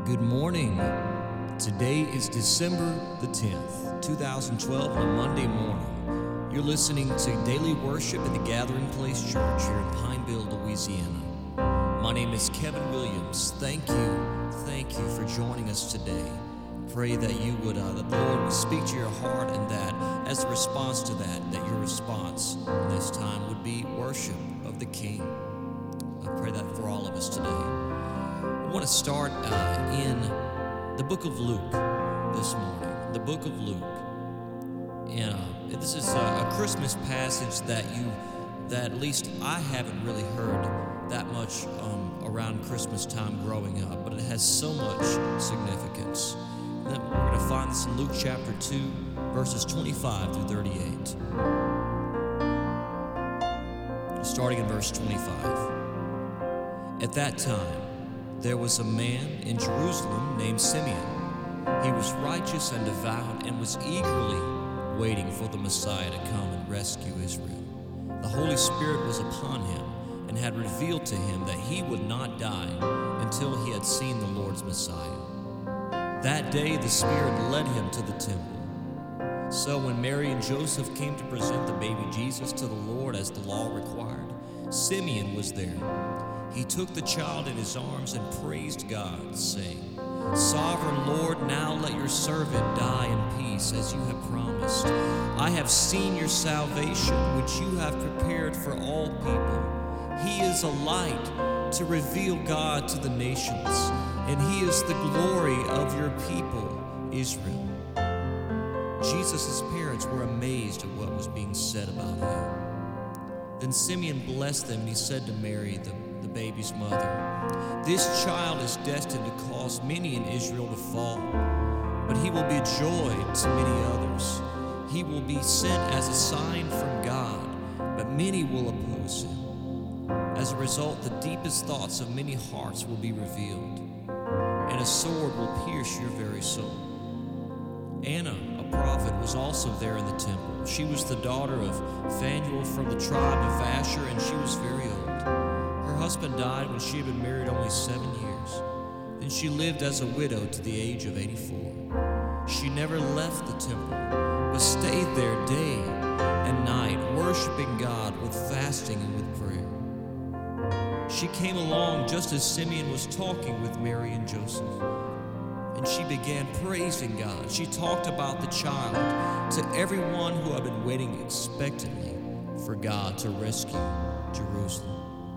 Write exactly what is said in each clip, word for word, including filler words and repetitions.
Good morning. Today is December the tenth, two thousand twelve, on a Monday morning. You're listening to Daily Worship at the Gathering Place Church here in Pineville, Louisiana. My name is Kevin Williams. Thank you, thank you for joining us today. Pray that you would, uh, that the Lord would speak to your heart, and that as a response to that, that your response this time would be worship of the King. I pray that for all of us today. I want to start uh, in the book of Luke this morning. The book of Luke. And uh, this is a, a Christmas passage that you, that at least I haven't really heard that much um, around Christmas time growing up, but it has so much significance. And then we're going to find this in Luke chapter two, verses twenty-five through thirty-eight. Starting in verse twenty-five. At that time, there was a man in Jerusalem named Simeon. He was righteous and devout and was eagerly waiting for the Messiah to come and rescue Israel. The Holy Spirit was upon him and had revealed to him that he would not die until he had seen the Lord's Messiah. That day the Spirit led him to the temple. So when Mary and Joseph came to present the baby Jesus to the Lord as the law required, Simeon was there. He took the child in his arms and praised God, saying, Sovereign Lord, now let your servant die in peace, as you have promised. I have seen your salvation, which you have prepared for all people. He is a light to reveal God to the nations, and he is the glory of your people, Israel. Jesus' parents were amazed at what was being said about him. Then Simeon blessed them, and he said to Mary, the the baby's mother, This child is destined to cause many in Israel to fall, but he will be a joy to many others. He will be sent as a sign from God, but many will oppose him. As a result, the deepest thoughts of many hearts will be revealed, and a sword will pierce your very soul. Anna, a prophet, was also there in the temple. She was the daughter of Phanuel from the tribe of Asher, and she was very old. Her husband died when she had been married only seven years. Then she lived as a widow to the age of eighty-four. She never left the temple, but stayed there day and night, worshiping God with fasting and with prayer. She came along just as Simeon was talking with Mary and Joseph, and she began praising God. She talked about the child to everyone who had been waiting expectantly for God to rescue Jerusalem.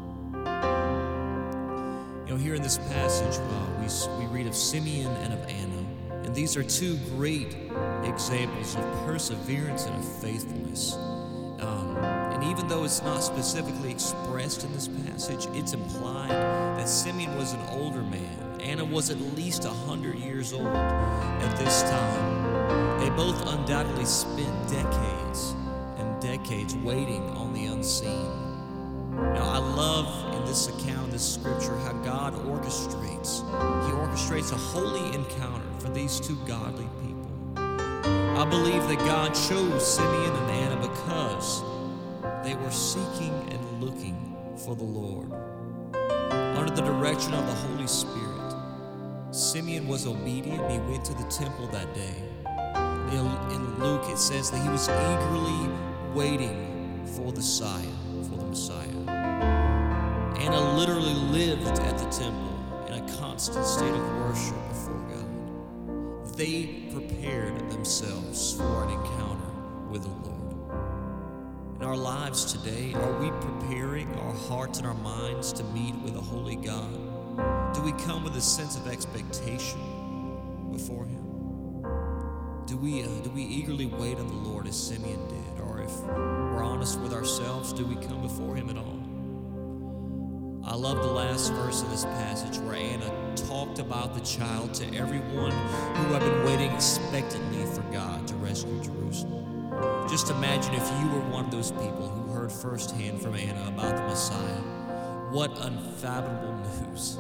You know, here in this passage, uh, we, we read of Simeon and of Anna, and these are two great examples of perseverance and of faithfulness. Um, and even though it's not specifically expressed in this passage, it's implied that Simeon was an older man. Anna was at least one hundred years old at this time. They both undoubtedly spent decades and decades waiting on the unseen. Now, I love in this account, this scripture, how God orchestrates. He orchestrates a holy encounter for these two godly people. I believe that God chose Simeon and Anna because they were seeking and looking for the Lord. Under the direction of the Holy Spirit, Simeon was obedient. He went to the temple that day. In Luke, it says that he was eagerly waiting for the Messiah, for the Messiah. Anna literally lived at the temple in a constant state of worship before God. They prepared themselves for an encounter with the Lord. In our lives today, are we preparing our hearts and our minds to meet with a holy God? Do we come with a sense of expectation before Him? Do we, uh, do we eagerly wait on the Lord as Simeon did? Or if we're honest with ourselves, do we come before Him at all? I love the last verse of this passage where Anna talked about the child to everyone who had been waiting expectantly for God to rescue Jerusalem. Just imagine if you were one of those people who heard firsthand from Anna about the Messiah. What unfathomable news.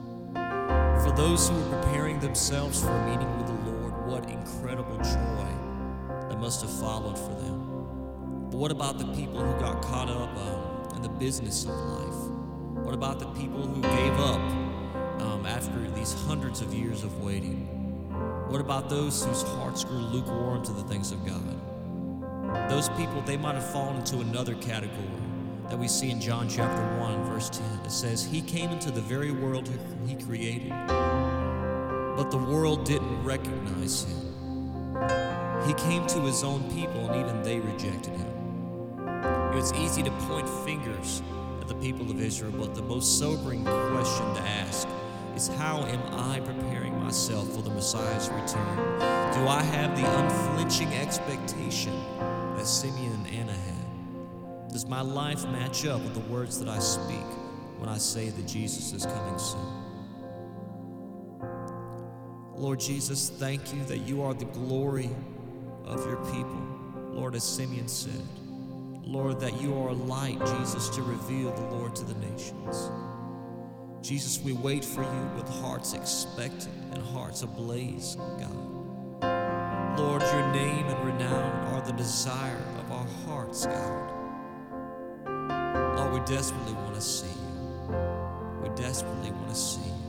For those who were preparing themselves for a meeting with the Lord, what incredible joy that must have followed for them. But what about the people who got caught up um, in the business of life? What about the people who gave up um, after these hundreds of years of waiting? What about those whose hearts grew lukewarm to the things of God? Those people, they might have fallen into another category that we see in John chapter one, verse ten. It says, He came into the very world He created, but the world didn't recognize Him. He came to His own people, and even they rejected Him. It's easy to point fingers at the people of Israel, but the most sobering question to ask is, how am I preparing myself for the Messiah's return? Do I have the unflinching expectation that Simeon and Anna had? Does my life match up with the words that I speak when I say that Jesus is coming soon? Lord Jesus, thank you that you are the glory of your people. Lord, as Simeon said, Lord, that you are a light, Jesus, to reveal the Lord to the nations. Jesus, we wait for you with hearts expectant and hearts ablaze, God. Lord, your name and renown are the desire of our hearts, God. Lord, we desperately want to see you. We desperately want to see you.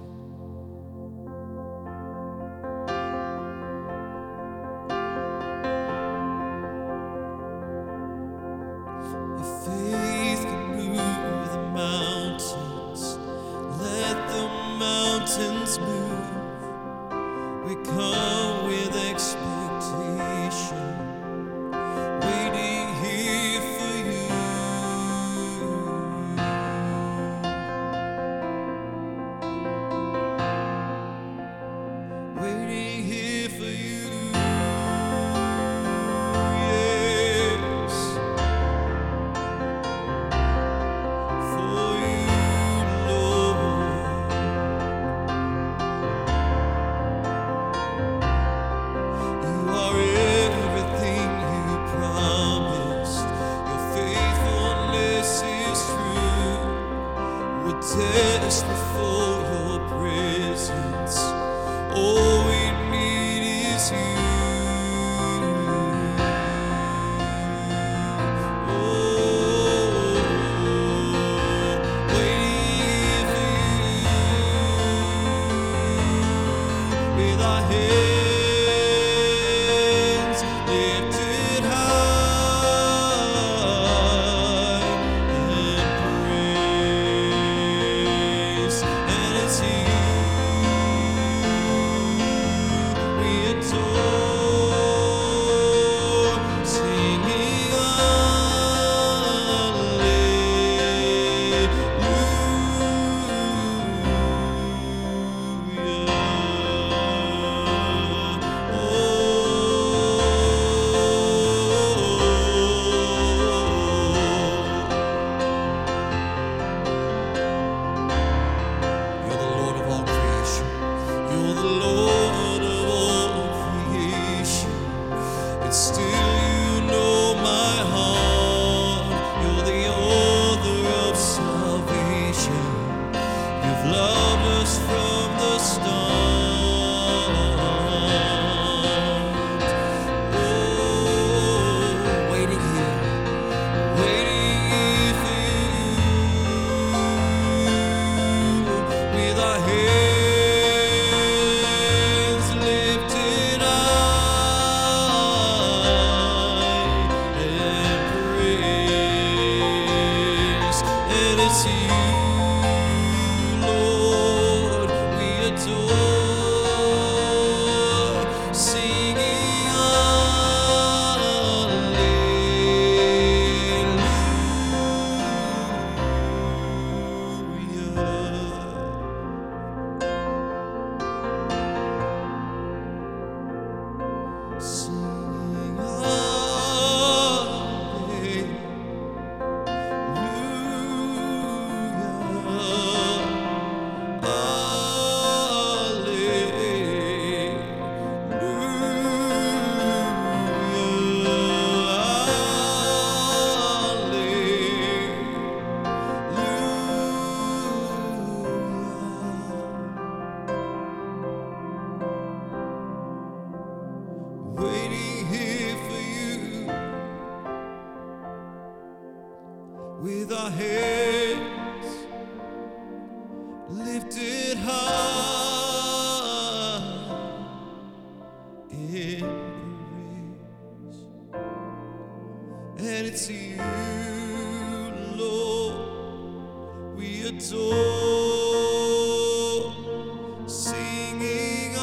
Faith can move the mountains. Let the mountains move. We come with expectation, waiting here for you. Waiting here for you. Desperate for your presence, all we need is you. Oh, waiting for you, with our heads lifted with our heads lifted high. streets old, singing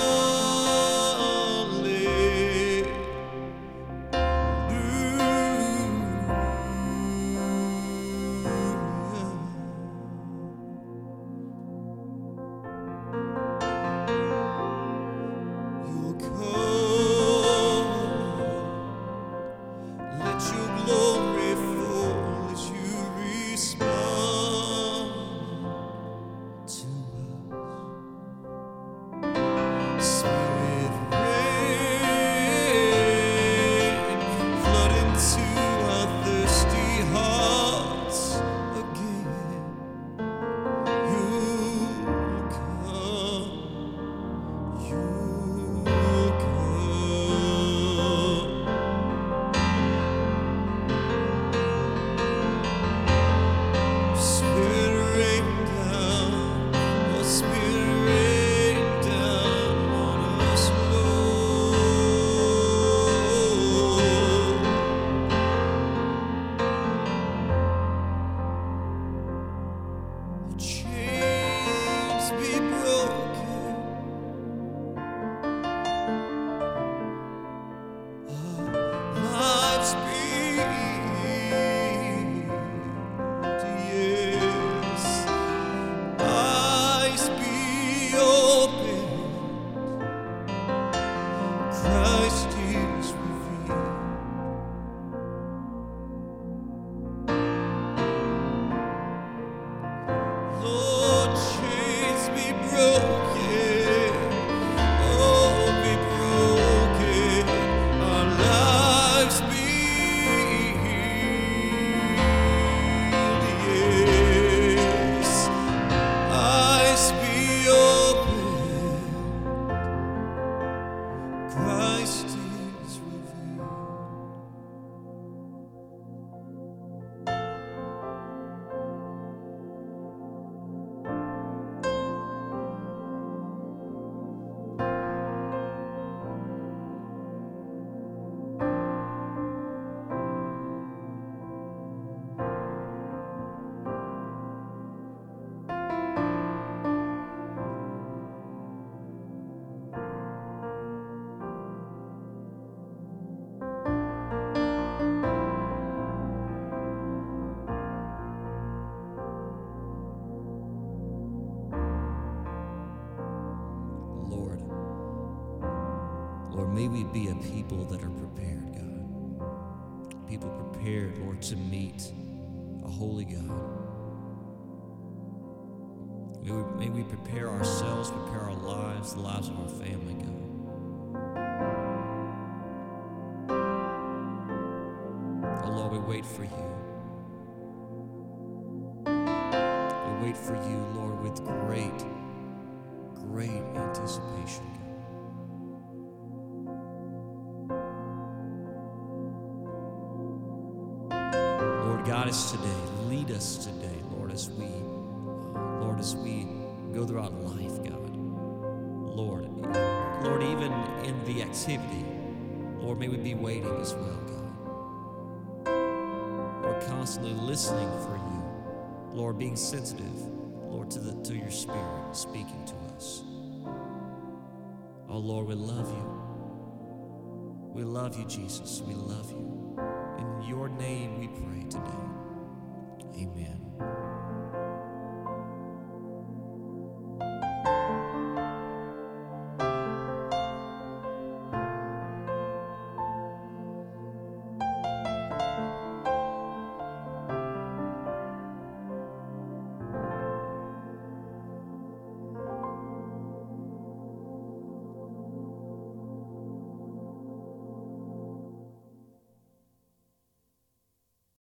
Lord, may we be a people that are prepared, God. People prepared, Lord, to meet a holy God. May we, may we prepare ourselves, prepare our lives, the lives of our family, God. Oh, Lord, we wait for you. We wait for you, Lord, with great, great anticipation, God. Guide us today. Lead us today, Lord, as we, uh, Lord, as we go throughout life, God. Lord, Lord, even in the activity, Lord, may we be waiting as well, God. Lord, constantly listening for you. Lord, being sensitive, Lord, to the to your Spirit speaking to us. Oh, Lord, we love you. We love you, Jesus. We love you.